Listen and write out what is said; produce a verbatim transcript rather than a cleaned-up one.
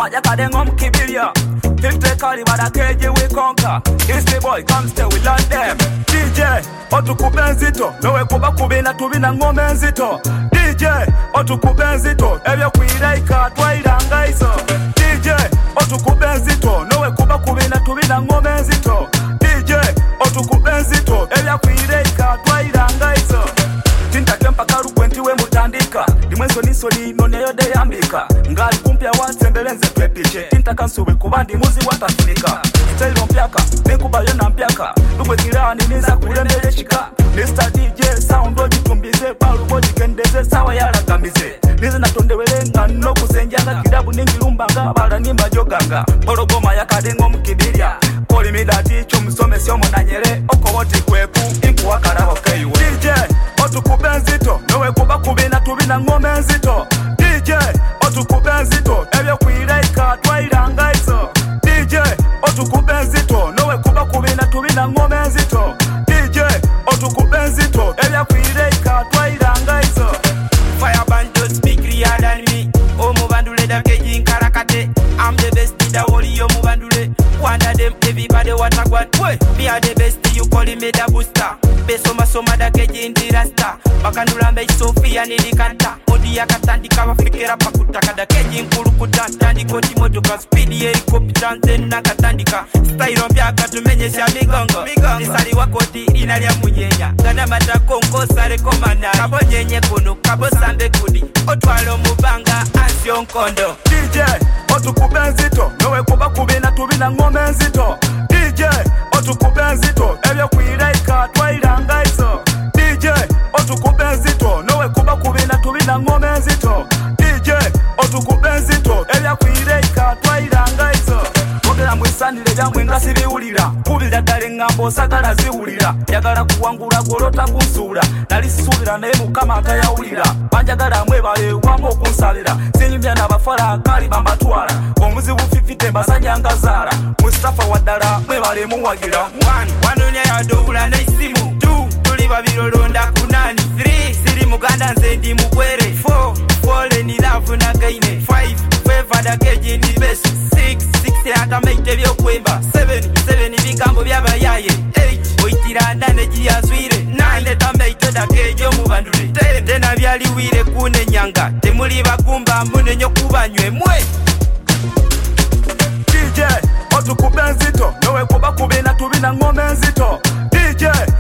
Pologoma yakadengo mkibiria. fifty kali badakeje we conquer. Easy boy come stay we learn them. D J otukupe nzito nowe kuba kubina tubina ngome nzito. D J otukupe nzito ebyo kwiraika twairanga iso. D J otukupe nzito nowe kuba kubina tubina ngome nzito. D J otukupe nzito ebyo kwiraika twairanga iso. Tinta kempa karukwenti we mutandika. Dimwezo niso ni noneyo de yambika. Ngali kumpya watsembelenze twepiche. Tinta kansuwe kubandi muzi watafunika. Style mpyaka, nekubayo na mpyaka. Lugwe kirani niza kulembele shika. mister D J sound ojitumbize. Palu bojikendeze sawa yala kamize. Nizi natondewele ngano kusenjanga. Kidabu ningilumbanga, bala nimba joganga. Pologoma yakadengo mkibiria. Koli midati chumusome siomo na nyere. Oko woti kweku, inku wakarabo keiwe. D J otukupe nzito nowe kuba kubina tubina ngome nzito. D J otukupe nzito ebyo kwiraika twairanga iso. D J otukupe nzito nowe kuba kubina tubina ngome nzito. D J otukupe nzito ebyo kwiraika twairanga iso. Fire band don't speak real than me. Oh mubandule da keji nkarakate. I'm the best in the whole yo mubandule. One of them everybody what I want. Me are the best you calling me the booster. Besoma soma da keji ndi rasta. Bakandula mbe Sofia nilikanta. Odi ya katandika wafikira pakutaka da keji nkulu kutantandi koti motoka speed ye helicopter nzena katandika. Style mpya katumenyesha migongo. Nisali wakoti inalia munyenya. Gana mata kongo sare komana. Kabo nyenye kuno kabo sambe kudi. Otwalo mubanga asyo nkondo. D J otukupe nzito nowe kuba kubina tubina ngome nzito. D J otukupe nzito ebyo kwiraika twairanga iso. D J otukupe nzito nowe kuba kubina tubina ngome nzito. D J otukupe nzito ebyo kwiraika twairanga iso. Ogera mwisandile jamwe ngasi biwulira. Kubira dale ngambo sagala ziwulira. Yagala kuwangula golota kunsula. Nalisuubira naye mukama atayawulira. Banjagala mwebale wango okunsalira. Sinyumya n'abafala kali bambatwala. Omuzibu fifite mbasanyanga zaala. Mustafa waddala mwebale muwagira. One, wanonya yadobula n'essimu. Two, tuli babirolonda kunani. Three, siri muganda nze ndi mugwere. Four, fall ni love nagaine. Five, favor da keji ndi best. Six, six atameite byokwemba. Seven, seven bigambo byabayaye. Eight, oitira nane giyazwire. Nine, tameite da keji omubandule. Ten, tena byaliwire kunenyanga. Temuli bagumba munenyo kubanywe mwe. D J otukupe nzito nowe kuba kubina tubina ngome nzito. D J